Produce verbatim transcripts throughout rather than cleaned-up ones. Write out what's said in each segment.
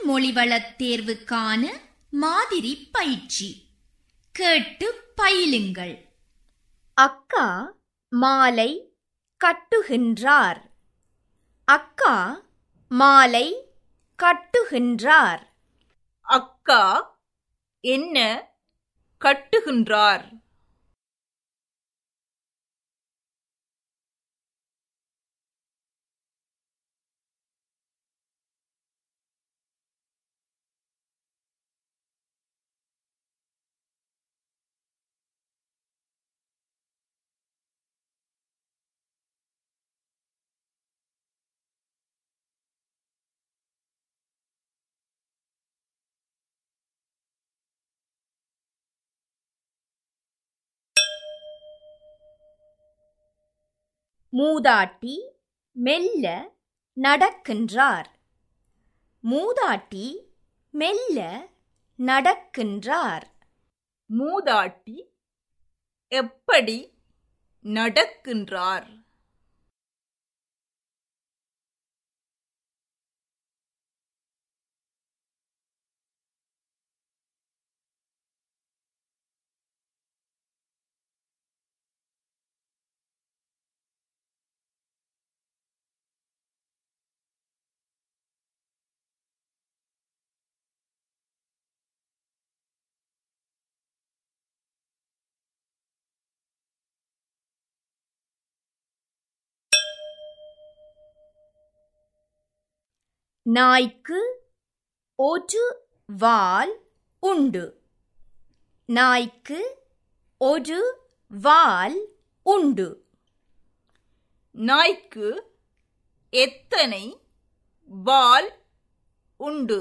மொழிவளத் தேர்வுக்கான மாதிரி பயிற்சி கேட்டு பயிலுங்கள். அக்கா மாலை கட்டுகின்றார். அக்கா மாலை கட்டுகின்றார். அக்கா என்ன கட்டுகின்றார்? மூதாட்டி மெல்ல நடக்கின்றார். மூதாட்டி மெல்ல நடக்கின்றார். மூதாட்டி எப்படி நடக்கின்றார்? நாய்க்கு ஒரு வால் உண்டு. நாய்க்கு ஒரு வால் உண்டு. நாய்க்கு எத்தனை வால் உண்டு?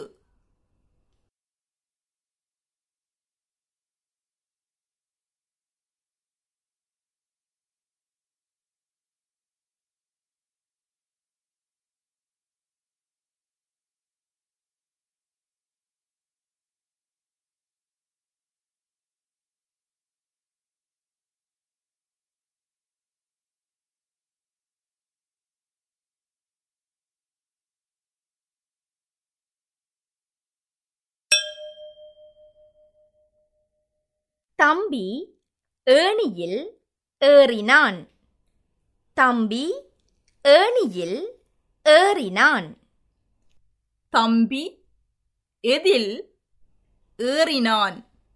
தம்பி ஏணியில் ஏறினான். தம்பி ஏணியில் ஏறினான். தம்பி எதில் ஏறினான்?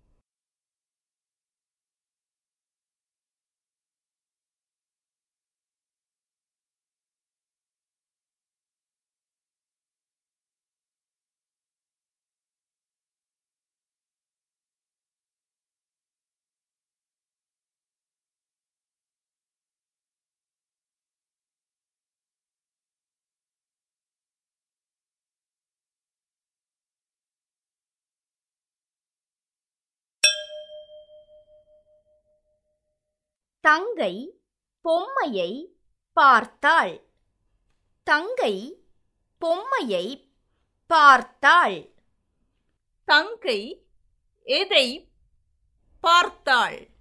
தங்கை பொம்மையை பார்த்தாள். தங்கை பொம்மையை பார்த்தாள். தங்கை எதை பார்த்தாள்?